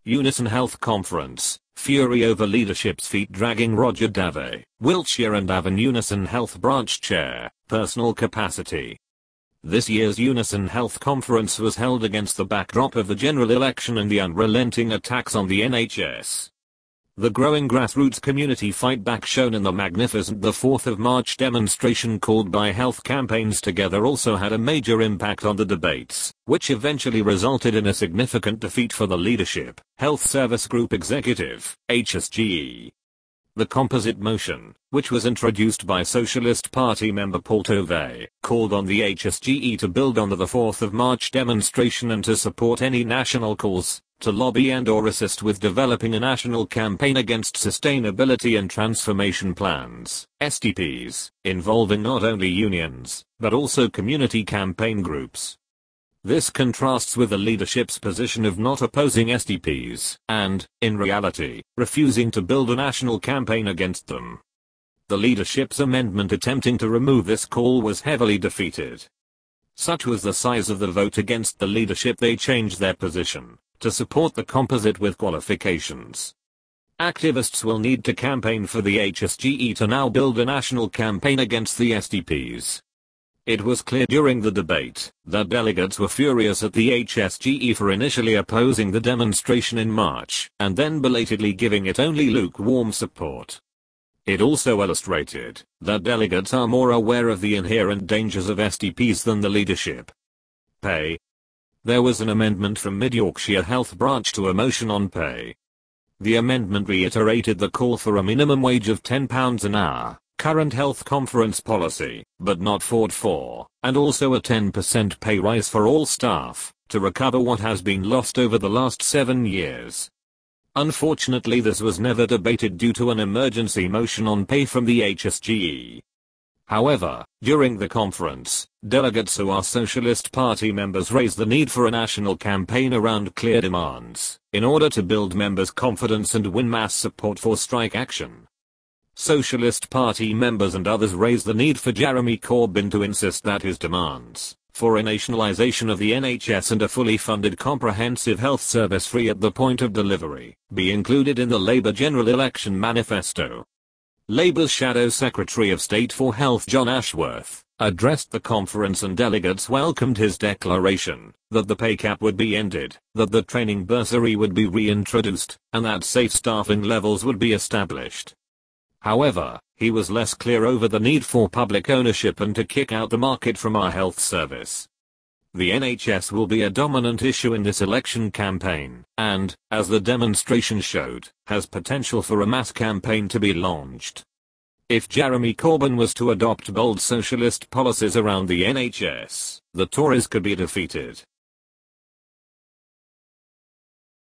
Unison Health Conference, fury over leadership's feet dragging Roger Davey, Wiltshire and Avon Unison Health Branch Chair, personal capacity. This year's Unison Health Conference was held against the backdrop of the general election and the unrelenting attacks on the NHS. The growing grassroots community fight back shown in the magnificent 4th of March demonstration called by Health Campaigns Together also had a major impact on the debates, which eventually resulted in a significant defeat for the Leadership, Health Service Group Executive, HSGE. The composite motion, which was introduced by Socialist Party member Paul Tovey, called on the HSGE to build on the 4th of March demonstration and to support any national calls to lobby and/or assist with developing a national campaign against sustainability and transformation plans, STPs, involving not only unions, but also community campaign groups. This contrasts with the leadership's position of not opposing STPs, and, in reality, refusing to build a national campaign against them. The leadership's amendment attempting to remove this call was heavily defeated. Such was the size of the vote against the leadership they changed their position to support the composite with qualifications. Activists will need to campaign for the HSGE to now build a national campaign against the STPs. It was clear during the debate that delegates were furious at the HSGE for initially opposing the demonstration in March and then belatedly giving it only lukewarm support. It also illustrated that delegates are more aware of the inherent dangers of STPs than the leadership. Pay. There was an amendment from Mid Yorkshire Health Branch to a motion on pay. The amendment reiterated the call for a minimum wage of £10 an hour, current health conference policy, but not fought for, and also a 10% pay rise for all staff, to recover what has been lost over the last 7 years. Unfortunately, this was never debated due to an emergency motion on pay from the HSGE. However, during the conference, delegates who are Socialist Party members raised the need for a national campaign around clear demands, in order to build members' confidence and win mass support for strike action. Socialist Party members and others raised the need for Jeremy Corbyn to insist that his demands for a nationalisation of the NHS and a fully funded comprehensive health service free at the point of delivery be included in the Labour general election manifesto. Labour's Shadow Secretary of State for Health John Ashworth addressed the conference and delegates welcomed his declaration that the pay cap would be ended, that the training bursary would be reintroduced, and that safe staffing levels would be established. However, he was less clear over the need for public ownership and to kick out the market from our health service. The NHS will be a dominant issue in this election campaign, and, as the demonstration showed, has potential for a mass campaign to be launched. If Jeremy Corbyn was to adopt bold socialist policies around the NHS, the Tories could be defeated,